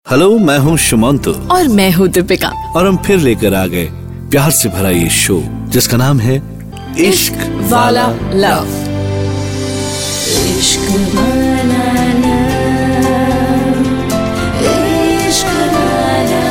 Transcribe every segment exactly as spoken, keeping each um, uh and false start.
Hello, मैं हूँ शुमांतु और मैं हूँ दीपिका और हम फिर लेकर आ गए प्यार से भरा ये शो जिसका नाम है इश्क वाला लव। इश्क वाला लव, इश्क वाला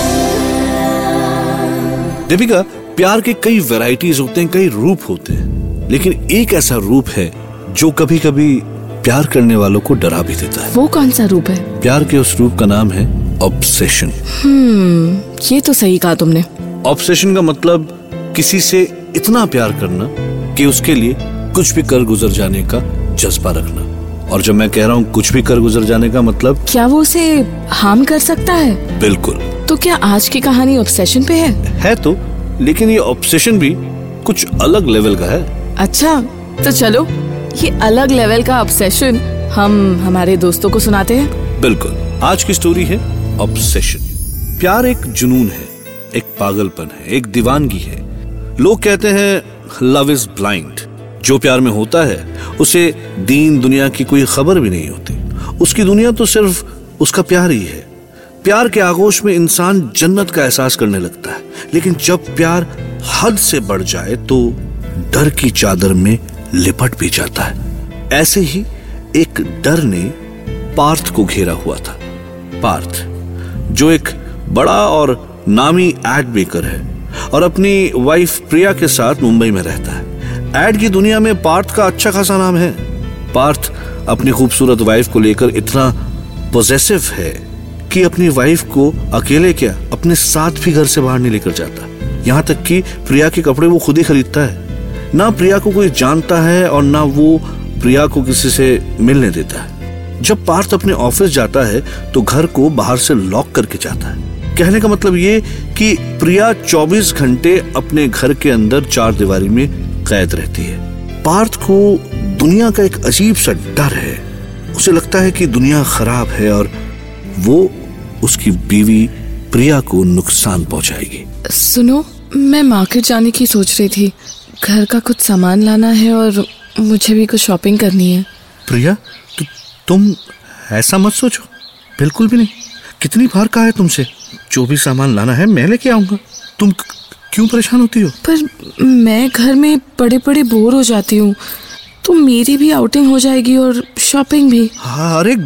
लव। दीपिका, प्यार के कई वैरायटीज होते हैं, कई रूप होते हैं, लेकिन एक ऐसा रूप है जो कभी कभी प्यार करने वालों को डरा भी देता है। वो कौन सा रूप है? प्यार के उस रूप का नाम है ऑब्सेशन। हम्म ये तो सही कहा तुमने। ऑब्सेशन का मतलब किसी से इतना प्यार करना कि उसके लिए कुछ भी कर गुजर जाने का जज्बा रखना। और जब मैं कह रहा हूँ कुछ भी कर गुजर जाने का मतलब, क्या वो उसे हार्म कर सकता है? बिल्कुल। तो क्या आज की कहानी ऑब्सेशन पे है? है तो, लेकिन ये ऑब्सेशन भी कुछ अलग लेवल का है। अच्छा, तो चलो ये अलग लेवल का ऑब्सेशन हम हमारे दोस्तों को सुनाते हैं। बिल्कुल। आज की स्टोरी है ऑब्सेशन। प्यार एक जुनून है, एक पागलपन है, एक दीवानगी है। लोग कहते हैं लव इज ब्लाइंड। जो प्यार में होता है उसे दीन दुनिया की कोई खबर भी नहीं होती। उसकी दुनिया तो सिर्फ उसका प्यार ही है। प्यार के आगोश में इंसान जन्नत का एहसास करने लगता है, लेकिन जब प्यार हद से बढ़ जाए तो डर की चादर में लिपट भी जाता है। ऐसे ही एक डर ने पार्थ को घेरा हुआ था। पार्थ जो एक बड़ा और नामी एड मेकर है और अपनी वाइफ प्रिया के साथ मुंबई में रहता है। एड की दुनिया में पार्थ का अच्छा खासा नाम है। पार्थ अपनी खूबसूरत वाइफ को लेकर इतना पॉसेसिव है कि अपनी वाइफ को अकेले क्या अपने साथ भी घर से बाहर नहीं लेकर जाता। यहाँ तक कि प्रिया के कपड़े वो खुद ही खरीदता है। ना प्रिया को कोई जानता है और ना वो प्रिया को किसी से मिलने देता है। जब पार्थ अपने ऑफिस जाता है तो घर को बाहर से लॉक करके जाता है। कहने का मतलब ये कि प्रिया चौबीस घंटे अपने घर के अंदर चार दीवारी में कैद रहती है। पार्थ को दुनिया का एक अजीब सा डर है। उसे लगता है कि दुनिया खराब है और वो उसकी बीवी प्रिया को नुकसान पहुंचाएगी। सुनो, मैं मार्केट जाने की सोच रही थी। घर का कुछ सामान लाना है और मुझे भी कुछ शॉपिंग करनी है। प्रिया, तु, तुम ऐसा मत सोचो, बिल्कुल भी नहीं। कितनी बार कहा है तुमसे, जो भी सामान लाना है मैं लेके आऊंगा। तुम क्यों परेशान होती हो? पर मैं घर में बड़े बड़े बोर हो जाती हूँ, तो मेरी भी आउटिंग हो जाएगी और शॉपिंग भी। हाँ, अरे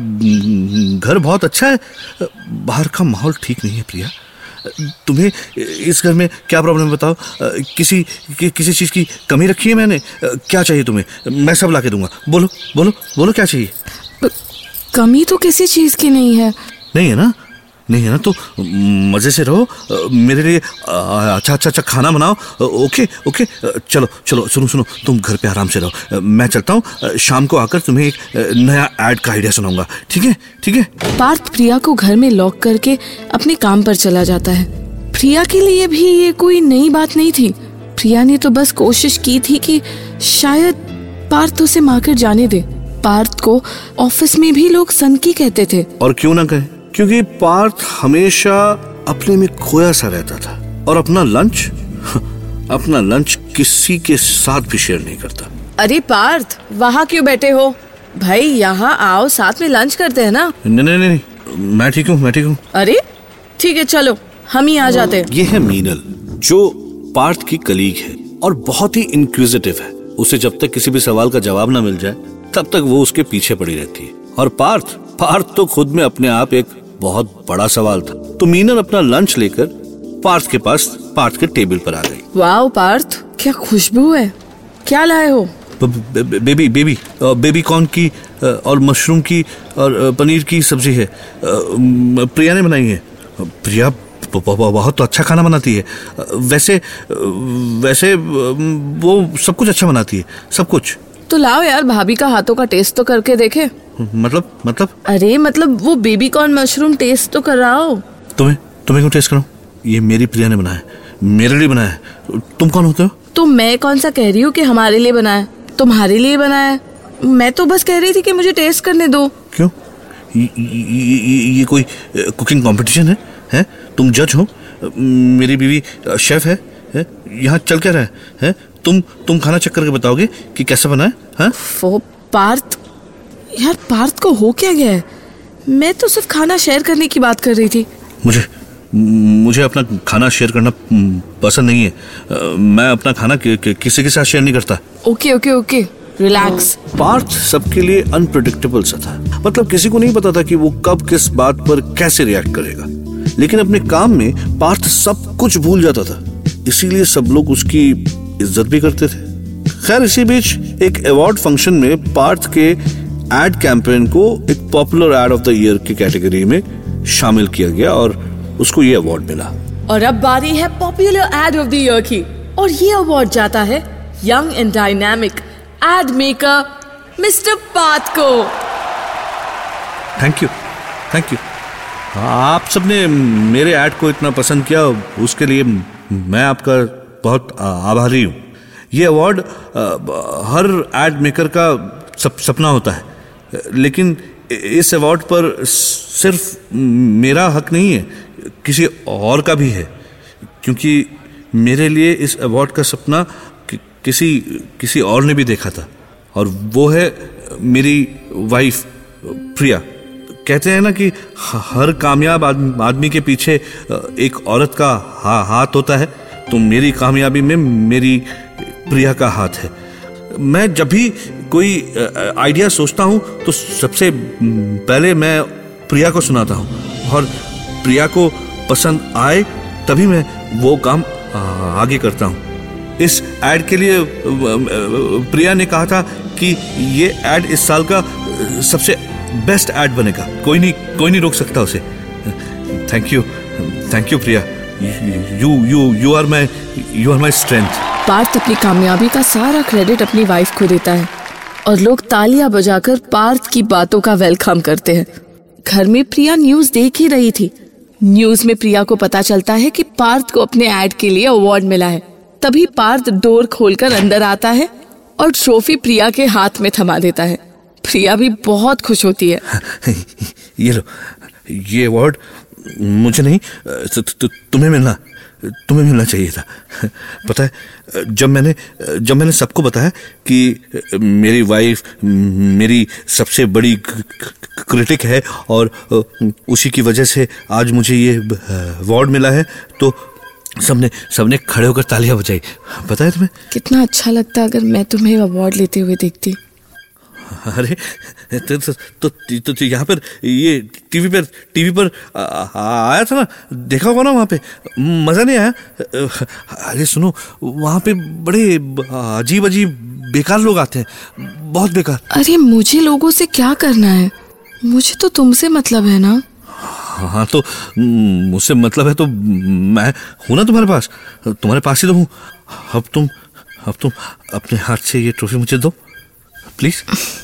घर बहुत अच्छा है, बाहर का माहौल ठीक नहीं है। प्रिया, तुम्हें इस घर में क्या प्रॉब्लम है बताओ? किसी कि, किसी चीज की कमी रखी है मैंने? क्या चाहिए तुम्हें? मैं सब ला के दूंगा। बोलो बोलो बोलो, क्या चाहिए? कमी तो किसी चीज की नहीं है। नहीं है ना? नहीं है ना तो मजे से रहो। मेरे लिए अच्छा अच्छा अच्छा खाना बनाओ। ओके ओके, चलो चलो, सुनो सुनो, तुम घर पे आराम से रहो। मैं चलता हूँ, शाम को आकर तुम्हें एक नया ऐड का आइडिया सुनाऊंगा। ठीक है ठीक है। पार्थ प्रिया को घर में लॉक करके अपने काम पर चला जाता है। प्रिया के लिए भी ये कोई नई बात नहीं थी। प्रिया ने तो बस कोशिश की थी कि शायद पार्थ उसे मार्केट जाने दे। पार्थ को ऑफिस में भी लोग सनकी कहते थे। और क्यों ना कहे, क्योंकि पार्थ हमेशा अपने में खोया सा रहता था और अपना लंच अपना लंच किसी के साथ भी शेयर नहीं करता। अरे पार्थ, वहाँ क्यों बैठे हो? भाई यहाँ आओ, साथ में लंच करते हैं ना। नहीं नहीं नहीं, मैं ठीक हूँ मैं ठीक हूँ। अरे ठीक है, चलो हम ही आ जाते हैं। ये है मीनल, जो पार्थ की कलीग है और बहुत ही इंक्विजिटिव है। उसे जब तक किसी भी सवाल का जवाब ना मिल जाए तब तक वो उसके पीछे पड़ी रहती है। और पार्थ पार्थ तो खुद में अपने आप एक बहुत बड़ा सवाल था। तो मीनल अपना लंच लेकर पार्थ के पास, पार्थ के टेबल पर आ गई। वाओ पार्थ, क्या खुशबू है। क्या लाए हो? बेबी बेबी बेबी कॉर्न की और मशरूम की और पनीर की सब्जी है। प्रिया ने बनाई है। प्रिया बहुत तो अच्छा खाना बनाती है। वैसे वैसे वो सब कुछ अच्छा बनाती है, सब कुछ। तो लाओ यार, भाभी का हाथों का टेस्ट तो करके देखे। मतलब मतलब अरे मतलब वो बेबी कॉर्न मशरूम टेस्ट तो कराओ। तुम्हें तुम्हें क्यों टेस्ट कराऊं? ये मेरी प्रिया ने बनाया, मेरे लिए बनाया है। तुम कौन होते हो? तो मैं कौन सा कह रही हूँ कि हमारे लिए बनाया, तुम्हारे लिए बनाया। मैं तो बस कह रही थी कि मुझे टेस्ट करने दो। क्यों? ये, ये, ये कोई कुकिंग कंपटीशन है, है? तुम जज हो, मेरी बीवी शेफ है, है? यहाँ चल क्या रहा है, है? तुम तुम खाना चेक करके बताओगे कि कैसा बना है? हाँ? वो पार्थ, यार पार्थ को हो क्या गया है? मैं तो सिर्फ खाना शेयर करने की बात कर रही थी। मुझे मुझे अपना खाना शेयर करना पसंद नहीं है। मैं अपना खाना कि, कि, किसी के साथ शेयर नहीं करता। Okay okay okay relax. Parth सबके लिए अनप्रेडिक्टेबल सा था। मतलब किसी को नहीं पता था कि वो कब किस बात पर कैसे रिएक्ट करेगा, लेकिन अपने काम में पार्थ सब कुछ भूल जाता था, इसीलिए सब लोग उसकी इज्जत भी करते थे। खैर, इसी बीच एक अवार्ड फंक्शन में पार्थ के एड कैंपेन को एक popular ad of the year की कैटेगरी में शामिल किया गया और उसको ये अवार्ड मिला। और अब बारी है popular ad of the year की, और ये अवार्ड जाता है young and dynamic ad maker mister Parth को। थैंक यू थैंक यू आप सबने मेरे ऐड को इतना पसंद किया, उसके लिए मैं आपका बहुत आभारी हूँ। ये अवार्ड हर एड मेकर का सप, सपना होता है, लेकिन इस अवार्ड पर सिर्फ मेरा हक नहीं है, किसी और का भी है, क्योंकि मेरे लिए इस अवार्ड का सपना कि, किसी किसी और ने भी देखा था, और वो है मेरी वाइफ प्रिया। कहते हैं ना कि हर कामयाब आदमी के पीछे एक औरत का हा, हाथ होता है, तो मेरी कामयाबी में मेरी प्रिया का हाथ है। मैं जब भी कोई आइडिया सोचता हूँ तो सबसे पहले मैं प्रिया को सुनाता हूँ, और प्रिया को पसंद आए तभी मैं वो काम आगे करता हूँ। इस ऐड के लिए प्रिया ने कहा था कि ये ऐड इस साल का सबसे बेस्ट ऐड बनेगा, कोई नहीं कोई नहीं रोक सकता उसे। Thank you thank you Priya, you you you are my you are my strength. Parth अपनी कामयाबी का सारा क्रेडिट अपनी वाइफ को देता है, और लोग तालियां बजाकर पार्थ की बातों का वेलकम करते हैं। घर में प्रिया न्यूज देख ही रही थी। न्यूज में प्रिया को पता चलता है कि पार्थ को अपने ऐड के लिए अवार्ड मिला है। तभी पार्थ डोर खोलकर अंदर आता है और ट्रॉफी प्रिया के हाथ में थमा देता है। प्रिया भी बहुत खुश होती है। ये लो, ये अवार्ड मुझे नहीं तु, तु, तुम्हें मिलना तुम्हें मिलना चाहिए था। पता है, जब मैंने जब मैंने सबको बताया कि मेरी वाइफ मेरी सबसे बड़ी क्रिटिक है और उसी की वजह से आज मुझे ये अवार्ड मिला है, तो सबने सबने खड़े होकर तालियां बजाई। पता है तुम्हें कितना अच्छा लगता अगर मैं तुम्हें अवार्ड लेते हुए देखती। अरे तो तो, तो, तो, तो यहाँ पर ये टीवी पर टीवी पर आ, आ, आया था ना, देखा होगा ना, वहाँ पे मजा नहीं आया? अरे सुनो, वहाँ पे बड़े अजीब अजीब बेकार लोग आते हैं, बहुत बेकार। अरे मुझे लोगों से क्या करना है, मुझे तो तुमसे मतलब है ना। हाँ तो मुझसे मतलब है तो मैं हूं ना तुम्हारे पास, तुम्हारे पास ही तो हूँ। अब तुम अब तुम अपने हाथ से ये ट्रॉफी मुझे दो प्लीज।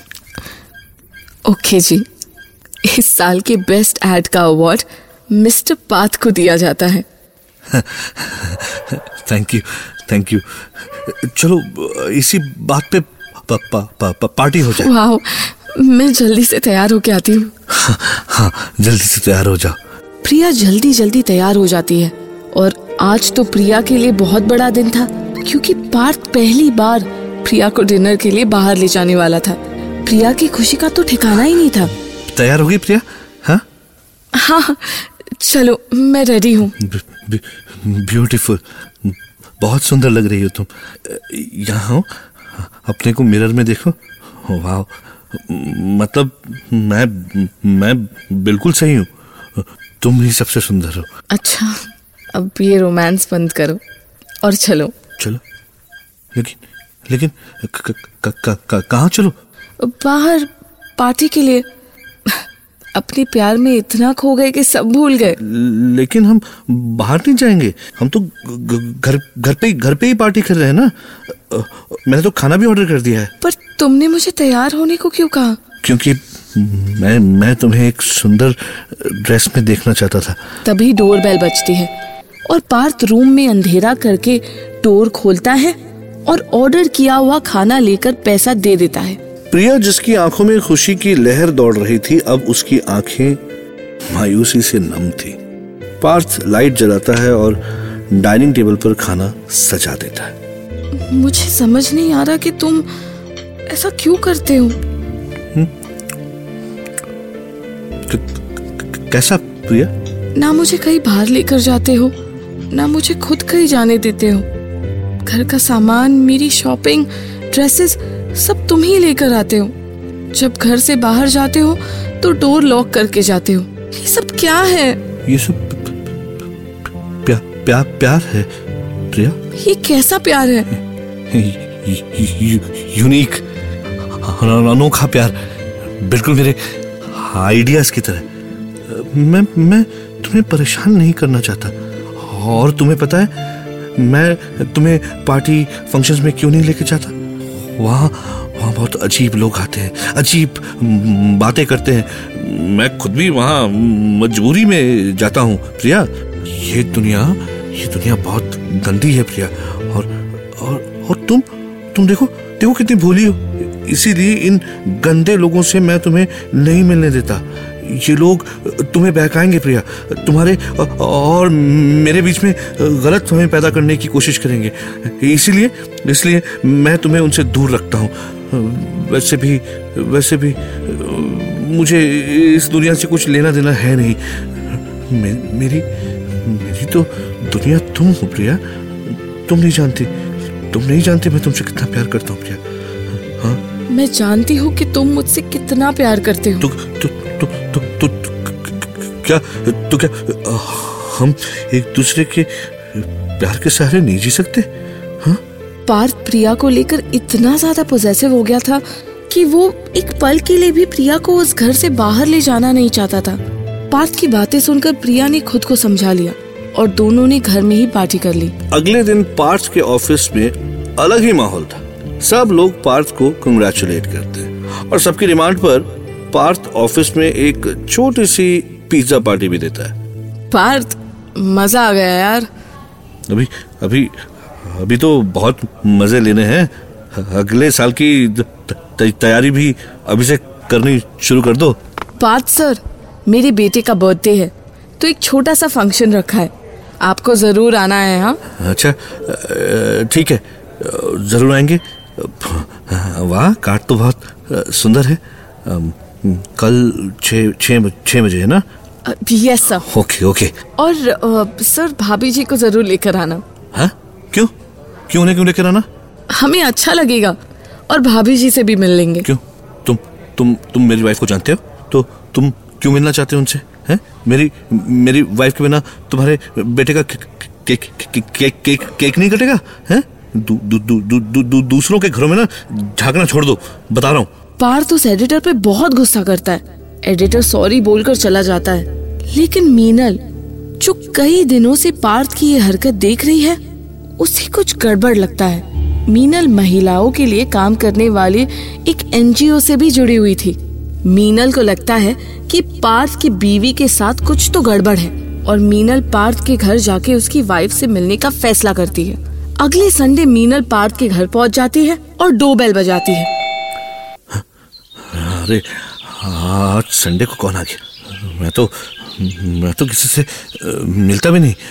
ओके जी, इस साल के बेस्ट एड का अवार्ड मिस्टर पार्थ को दिया जाता है। Thank you thank you. चलो इसी बात पे पा, पा, पा, पा, पार्टी हो जाए। वाह, मैं जल्दी से तैयार होके आती हूँ। हाँ, हाँ जल्दी से तैयार हो जाओ। प्रिया जल्दी जल्दी तैयार हो जाती है, और आज तो प्रिया के लिए बहुत बड़ा दिन था, क्योंकि पार्थ पहली बार प्रिया को डिनर के लिए बाहर ले जाने वाला था। प्रिया की खुशी का तो ठिकाना ही नहीं था। तैयार हो गई प्रिया? हाँ हाँ चलो, मैं रेडी हूँ। ब्यूटीफुल, बहुत सुंदर लग रही हो तुम। यहाँ अपने को मिरर में देखो। वाह, मतलब मैं मैं बिल्कुल सही हूँ, तुम ही सबसे सुंदर हो। अच्छा, अब ये रोमांस बंद करो और चलो। चलो, लेकिन लेकिन कहाँ चलो? बाहर पार्टी के लिए। अपने प्यार में इतना खो गए कि सब भूल गए। लेकिन हम बाहर नहीं जाएंगे, हम तो घर घर पे घर पे ही पार्टी कर रहे हैं ना। मैंने तो खाना भी ऑर्डर कर दिया है। पर तुमने मुझे तैयार होने को क्यों कहा? क्योंकि मैं मैं तुम्हें एक सुंदर ड्रेस में देखना चाहता था। तभी डोरबेल बजती है और पार्थ रूम में अंधेरा करके डोर खोलता है और ऑर्डर किया हुआ खाना लेकर पैसा दे देता है। प्रिया, जिसकी आंखों में खुशी की लहर दौड़ रही थी, अब उसकी आंखें मायूसी से नम थी। पार्थ लाइट जलाता है और डाइनिंग टेबल पर खाना सजा देता है। मुझे समझ नहीं आ रहा कि तुम ऐसा क्यों करते हो। हुँ? कैसा प्रिया? ना मुझे कहीं बाहर लेकर जाते हो, ना मुझे खुद कहीं जाने देते हो। घर का सामान, मेरी शॉपिंग, ड्रेसेस सब तुम ही लेकर आते हो। जब घर से बाहर जाते हो तो डोर लॉक करके जाते हो। ये सब क्या है? ये सब प्यार प्यार प्यार है प्रिया। ये कैसा प्यार है? यूनिक, अनोखा प्यार, बिल्कुल मेरे आइडियाज की तरह। मैं मैं तुम्हें परेशान नहीं करना चाहता। और तुम्हें पता है मैं तुम्हें पार्टी फंक्शंस में क्यों नहीं लेके जाता? वहाँ वहाँ बहुत अजीब लोग आते हैं, अजीब बातें करते हैं। मैं खुद भी वहाँ मजबूरी में जाता हूँ प्रिया। ये दुनिया ये दुनिया बहुत गंदी है प्रिया। और और और तुम तुम देखो देखो कितनी भोली हो। इसीलिए इन गंदे लोगों से मैं तुम्हें नहीं मिलने देता। ये लोग तुम्हें बहकाएंगे प्रिया। तुम्हारे और मेरे बीच में गलत फहमी पैदा करने की कोशिश करेंगे। इसीलिए इसलिए मैं तुम्हें उनसे दूर रखता हूँ। वैसे भी वैसे भी मुझे इस दुनिया से कुछ लेना देना है नहीं। मे, मेरी मेरी तो दुनिया तुम हो प्रिया। तुम नहीं जानती तुम नहीं जानती मैं तुमसे कितना प्यार करता हूँ प्रिया। हाँ, मैं जानती हूँ कि तुम मुझसे कितना प्यार करते हो। तु, तु, तु, तु, तु, तु, क्या तो क्या हम एक दूसरे के प्यार के सहारे नहीं जी सकते? हाँ? पार्थ प्रिया को लेकर इतना ज्यादा पोजेसिव हो गया था कि वो एक पल के लिए भी प्रिया को उस घर से बाहर ले जाना नहीं चाहता था। पार्थ की बातें सुनकर प्रिया ने खुद को समझा लिया और दोनों ने घर में ही पार्टी कर ली। अगले दिन पार्थ के ऑफिस में अलग ही माहौल था। सब लोग पार्थ को कंग्रेचुलेट करते हैं और सबकी डिमांड पर पार्थ ऑफिस में एक छोटी सी पिज्जा पार्टी भी देता है। पार्थ, मजा आ गया यार। अभी अभी अभी तो बहुत मजे लेने हैं। अगले साल की तैयारी भी अभी से करनी शुरू कर दो। पार्थ सर, मेरे बेटे का बर्थडे है तो एक छोटा सा फंक्शन रखा है, आपको जरूर आना है। हाँ अच्छा ठीक है, जरूर आएंगे। वाह, कार्ड तो बहुत सुंदर है। कल छः छः छः बजे है ना? Yes sir. Okay okay. और आ, सर भाभी जी को जरूर लेकर आना। हाँ? क्यों क्यों उन्हें क्यों लेकर आना? हमें अच्छा लगेगा और भाभी जी से भी मिल लेंगे। क्यों? तुम तुम तुम मेरी वाइफ को जानते हो तो तुम क्यों मिलना चाहते हो उनसे? हैं? मेरी मेरी वाइफ के बिना तुम्हारे बेटे का केक केक केक केक नहीं कटेगा? हैं? दू, दू, दू, दू, दू, दू, दूसरों के घरों में ना झांकना छोड़ दो, बता रहा हूँ। पार्थ उस एडिटर पे बहुत गुस्सा करता है। एडिटर सॉरी बोलकर चला जाता है, लेकिन मीनल जो कई दिनों से पार्थ की ये हरकत देख रही है उसे कुछ गड़बड़ लगता है। मीनल महिलाओं के लिए काम करने वाली एक एनजीओ से भी जुड़ी हुई थी। मीनल को लगता है कि पार्थ की बीवी के साथ कुछ तो गड़बड़ है और मीनल पार्थ के घर जाके उसकी वाइफ से मिलने का फैसला करती है। अगले संडे मीनल पार्थ के घर पहुंच जाती है और डोरबेल बजाती है। अरे आज संडे को कौन आ गया? मैं तो मैं तो किसी से मिलता भी नहीं।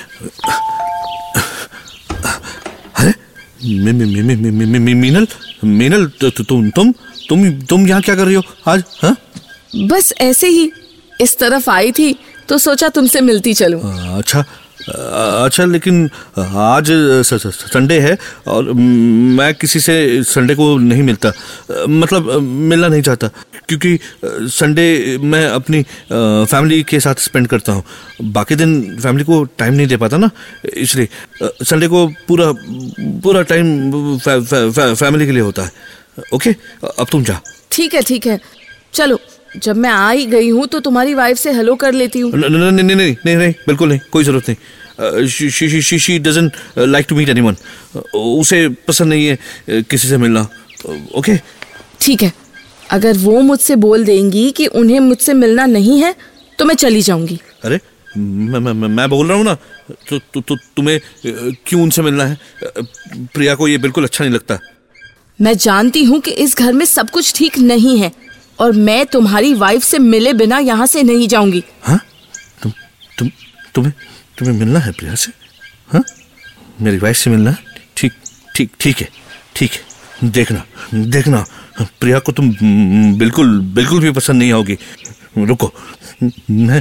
अरे मी, मी, मी, मी, मी, मी, मी, मीनल मीनल तु, तु, तुम तुम तुम तुम यहाँ क्या कर रही हो आज? हाँ? बस ऐसे ही इस तरफ आई थी तो सोचा तुमसे मिलती चलूं। अच्छा अच्छा, लेकिन आज संडे है और मैं किसी से संडे को नहीं मिलता, मतलब मिलना नहीं चाहता, क्योंकि संडे मैं अपनी फैमिली के साथ स्पेंड करता हूँ। बाकी दिन फैमिली को टाइम नहीं दे पाता ना, इसलिए संडे को पूरा पूरा टाइम फै, फै, फै, फैमिली के लिए होता है। ओके, अब तुम जा। ठीक है ठीक है, चलो। जब मैं आ ही गई हूँ तो तुम्हारी वाइफ से हेलो कर लेती हूँ। नहीं नहीं नहीं नहीं नहीं नहीं, बिल्कुल नहीं, कोई जरूरत नहीं। She she she she doesn't like to meet anyone. उसे पसंद नहीं है किसी से मिलना। ओके ठीक है, अगर वो मुझसे बोल देंगी कि उन्हें मुझसे मिलना नहीं है तो मैं चली जाऊंगी। अरे मैं मैं मैं बोल रहा हूँ ना, तो, तो, तो तुम्हें क्यों उनसे मिलना है? प्रिया को ये बिल्कुल अच्छा नहीं लगता। मैं जानती हूँ कि इस घर में सब कुछ ठीक नहीं है और मैं तुम्हारी वाइफ से मिले बिना यहाँ से नहीं जाऊंगी। हाँ? तुम तुम तुम्हें तुम्हें मिलना है प्रिया से? हाँ? मेरी वाइफ से मिलना है? ठीक ठीक ठीक है ठीक है। देखना देखना, प्रिया को तुम बिल्कुल बिल्कुल भी पसंद नहीं आओगी। रुको, मैं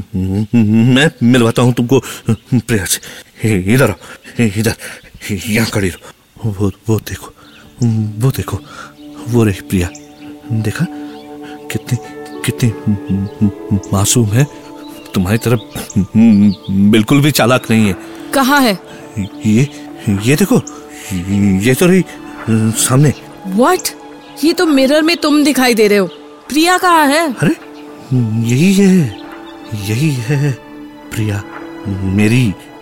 मैं मिलवाता हूँ तुमको प्रिया से। इधर आओ, इधर, यहाँ खड़ी रहो। वो वो देखो, वो देखो, वो रही प्रिया। देखा कितनी कितनी मासूम है, तुम्हारी तरफ बिल्कुल भी चालाक नहीं है। कहाँ है? ये ये देखो, ये तो रही सामने। What? ये तो मिरर में तुम दिखाई दे रहे हो। प्रिया कहाँ है? अरे यही है, यही है प्रिया, मेरी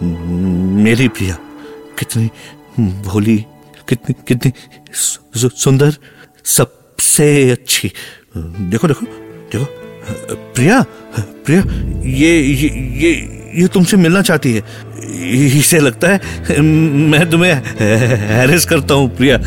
मेरी प्रिया। कितनी भोली, कितनी कितनी सु, सुंदर, सबसे अच्छी। देखो देखो देखो, प्रिया प्रिया ये ये ये ये तुमसे मिलना चाहती है। इसे लगता है मैं तुम्हें हैरेस करता हूँ। प्रिया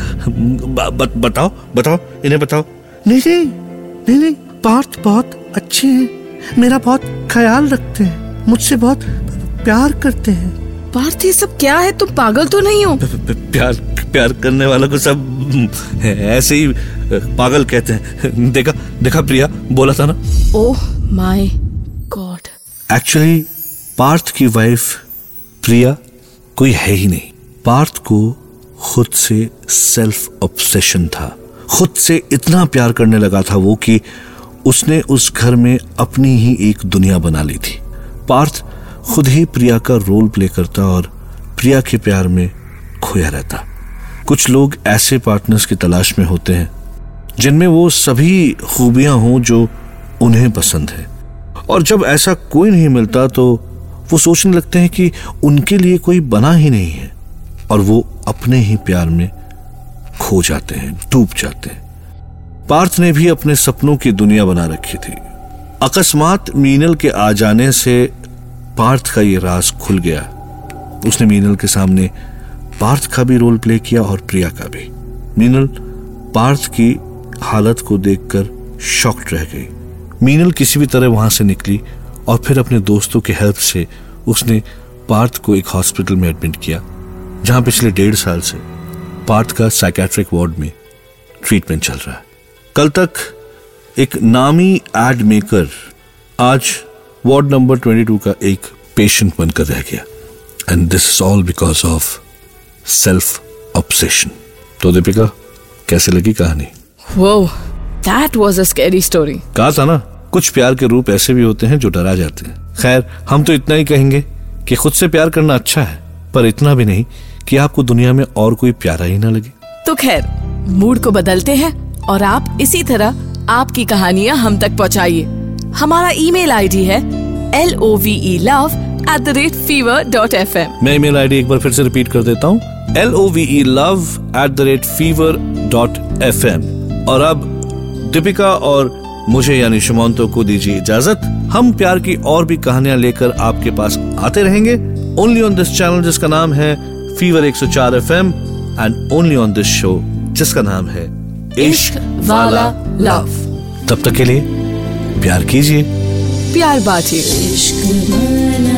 ब, बताओ बताओ इन्हें बताओ। नहीं नहीं नहीं नहीं, पार्थ बहुत अच्छे हैं, मेरा बहुत ख्याल रखते हैं, मुझसे बहुत प्यार करते हैं। पार्थ ये सब क्या है? तुम पागल तो नहीं हो? प्यार प्यार करने वालों को सब ऐसे ही पागल कहते हैं। देखा देखा, प्रिया बोला था ना। Oh my god. Actually Parth की वाइफ प्रिया कोई है ही नहीं। पार्थ को खुद से सेल्फ ऑब्सेशन था, खुद से इतना प्यार करने लगा था वो कि उसने उस घर में अपनी ही एक दुनिया बना ली थी। पार्थ खुद ही प्रिया का रोल प्ले करता और प्रिया के प्यार में खोया रहता। कुछ लोग ऐसे पार्टनर्स की तलाश में होते हैं जिनमें वो सभी खूबियां हों जो उन्हें पसंद है, और जब ऐसा कोई नहीं मिलता तो वो सोचने लगते हैं कि उनके लिए कोई बना ही नहीं है, और वो अपने ही प्यार में खो जाते हैं, डूब जाते हैं। पार्थ ने भी अपने सपनों की दुनिया बना रखी थी। अकस्मात मीनल के आ जाने से पार्थ का ये राज खुल गया। उसने मीनल के सामने पार्थ का भी रोल प्ले किया और प्रिया का भी। मीनल पार्थ की हालत को देखकर शॉक्ड रह गई। मीनल किसी भी तरह वहां से निकली और फिर अपने दोस्तों की हेल्प से उसने पार्थ को एक हॉस्पिटल में एडमिट किया, जहां पिछले डेढ़ साल से पार्थ का साइकेट्रिक वार्ड में ट्रीटमेंट चल रहा है। कल तक एक नामी एड मेकर आज वार्ड नंबर बाईस का एक पेशेंट बनकर रह गया, and this is all because of self obsession. तो दीपिका, कैसे लगी कहानी? Wow, that was a scary story. कहा था ना, कुछ प्यार के रूप ऐसे भी होते हैं जो डरा जाते हैं। खैर, हम तो इतना ही कहेंगे कि खुद से प्यार करना अच्छा है, पर इतना भी नहीं कि आपको दुनिया में और कोई प्यारा ही ना लगे। तो खैर, मूड को बदलते हैं और आप इसी तरह आपकी कहानियां हम तक पहुंचाइए। हमारा ईमेल आईडी है L O V E love at the rate fever dot F M. मैं ईमेल आईडी एक बार फिर से रिपीट कर देता हूँ, L O V E love at the rate fever dot F M. और अब दीपिका और मुझे यानी शुमांतो को दीजिए इजाजत। हम प्यार की और भी कहानियां लेकर आपके पास आते रहेंगे, ओनली ऑन दिस चैनल जिसका नाम है फीवर एक सौ चार F M, and only on this show जिसका नाम है इश्क वाला लव। तब तक के लिए प्यार कीजिए, प्यार बांटिए। इश्क वाला